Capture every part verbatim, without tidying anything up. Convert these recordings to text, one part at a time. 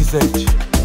Z.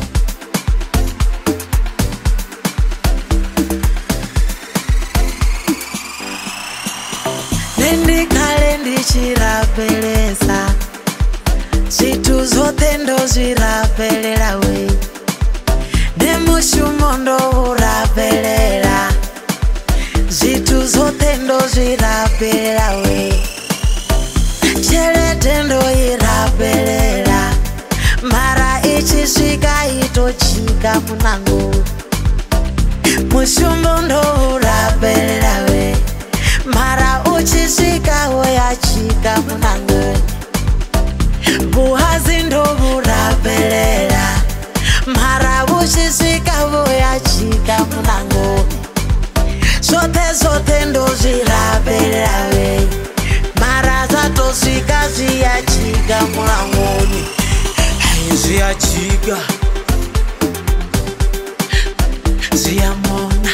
Nendi kale ndichirapelesa Zitu zote ndo zirapelela we Nemushumo ndo urapelela Zitu zote ndo zirapelela we Chelete ndo irapelela Mara ichiswika itochika munango Mushumo ndo urapelela we Mara uchiswika woyachika munango Buhazi ndo burapelela Mara uchiswika woyachika munango Zote zote ndo zirapelela we Mara zatoswika ziyachika munangoni Ziyachika Ziyamona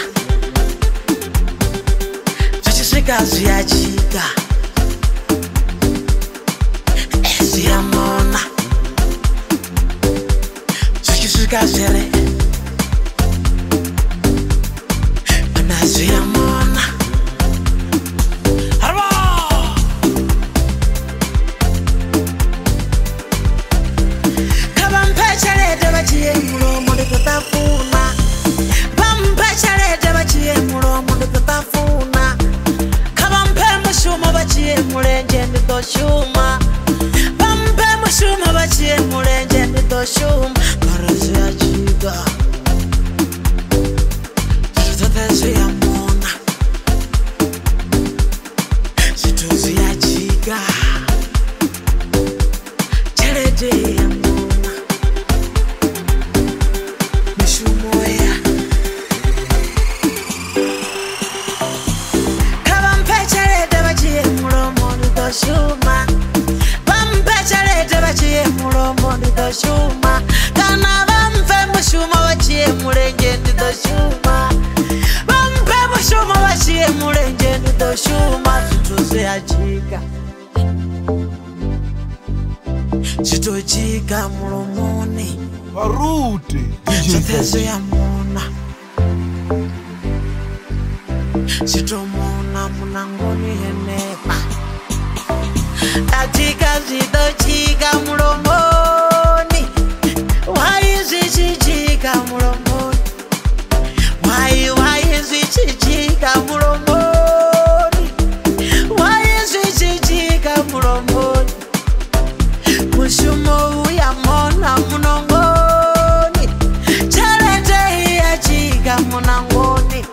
Zichiswika ziyachika Ziyamona Zichiswika zere Ana ziyamona Harba Kabampechalete bachiye mulomo ndikutafuna Bampechalete bachiye mulomo ndikutafuna Kabampe mushumo bachiye mulenje nditoshuma Bampe mushumo bachiye mulenje nditoshuma Marazi achiga Zitote ya mona Zitozi achiga Chelete ya mona Mishumo ya Kabampechalete bachiye mulomo nditoshuma Bampechalete bachiye mulomo nditoshuma Kana bampe mushumo bachiye mulenje nditoshuma Bampe mushumo bachiye mulenje nditoshuma Zituze achika Zitochika mulomoni Barute Ziteze ya mona Zitomona munangoni henepa Katika zitochika mulomoni Wai zichichika mulomoni Wai wai zichichika mulomoni Wai zichichika mulomoni Mushumo uyamona munongoni Chelete yachika munangoni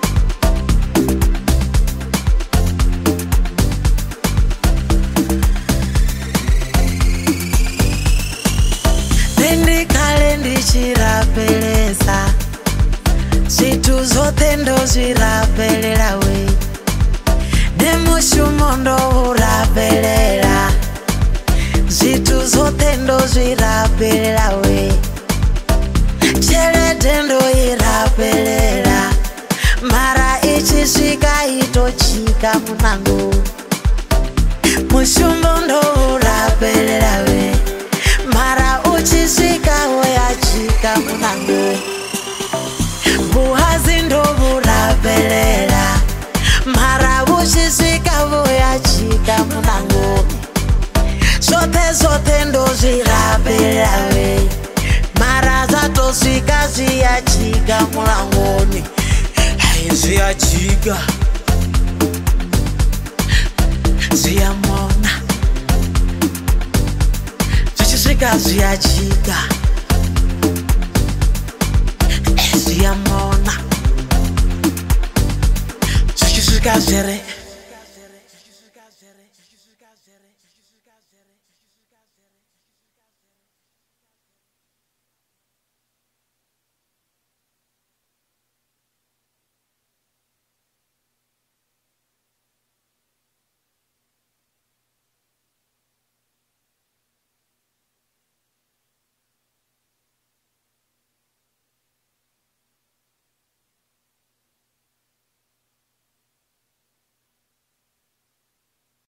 Nendi kale ndichirapelesa Zitu zote ndo zirapelela we Nemushumo ndo urapelela Zitu zote ndo zirapelela we Chelete ndo irapelela Mara ichiswika itochika munango Mushumo ndo urapelela we Mara uchiswika woyachika munango Buhazi ndo burapelela Mara uchiswika woyachika munango Zote zote ndo zirapelela we Mara zatoswika ziyachika mulangoni Ziyachika Ziyamona Zichiswika ziyachika Ziyamona Zichiswika zere